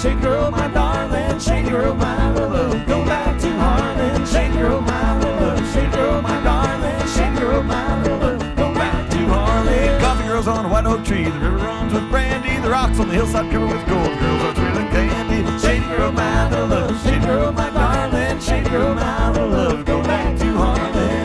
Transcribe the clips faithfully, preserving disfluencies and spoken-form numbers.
Shady girl, my darling. Shady girl, my love. Go back to Harlan. Shady girl, my love. Shady girl, my darling. Shady girl, my love. Go back to Harlan. Coffee girls on a white oak tree. The river runs with brandy. The rocks on the hillside covered with gold. Girls are sweeter than candy. Shady girl, my love. Shady girl, my darling. Shady girl, my love. Go back to Harlan.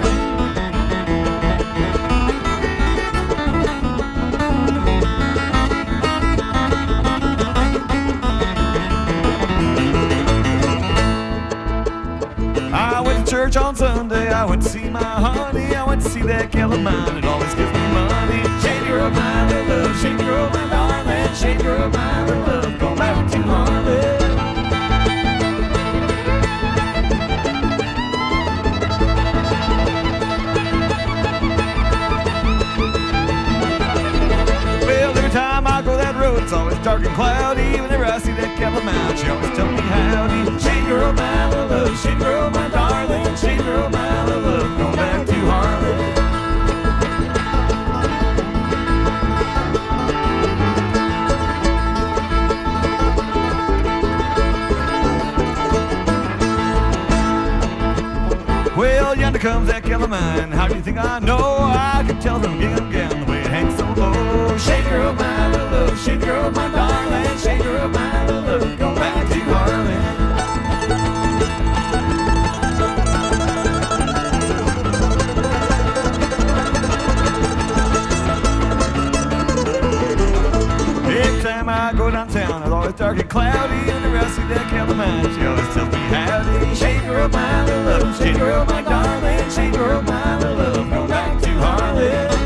I went to church on Sunday. I went to see my honey. I went to see that gal of mine. It always gives me money. Shady girl, my love. Shady girl, my darling. Shady girl, my love. Go back to Harlan. Well, every time I go that road, it's always dark and cloudy. Whenever I see that gal of mine, she always tells me howdy. Shady girl, my love. Shady girl, my darling. Shady girl, my love. Go back to Harlan. Well, yonder comes that gal of mine. How do you think I know? I can tell from gingham gown the way it hangs so low. Shady girl, my love. Shady girl, my darling. Shady girl, my love. Go back to Harlan. Every time I go downtown, it's always dark and cloudy. Whenever I see that gal of mine, she always tells me howdy. Shady girl, my love. Shady girl, my darling. Shady girl, my love. Go back to Harlan.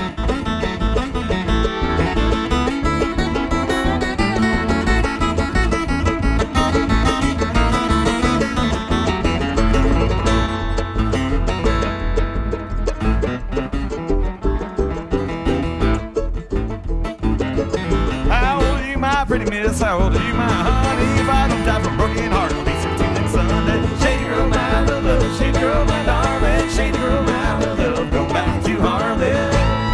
How old are you, my pretty miss? How old are you, my honey? If I don't die from broken heart, it'll be sixteen next Sunday. Shady girl, my love. Shady girl, my darling. Shady girl, my love. Go back to Harlan.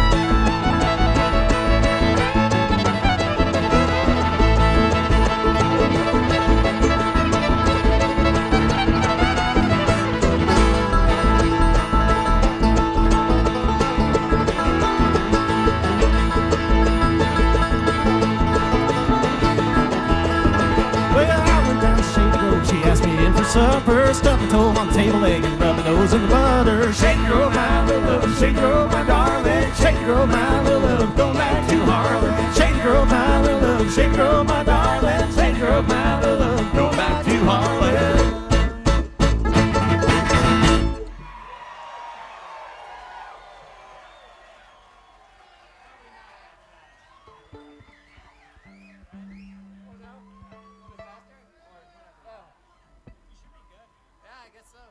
Well, I went down to Shady Grove. She asked me in for supper. Stuffed my toe on the table leg and rubbed my nose in the butter. Shady girl, my love. Shady girl, my darling. Shady girl, my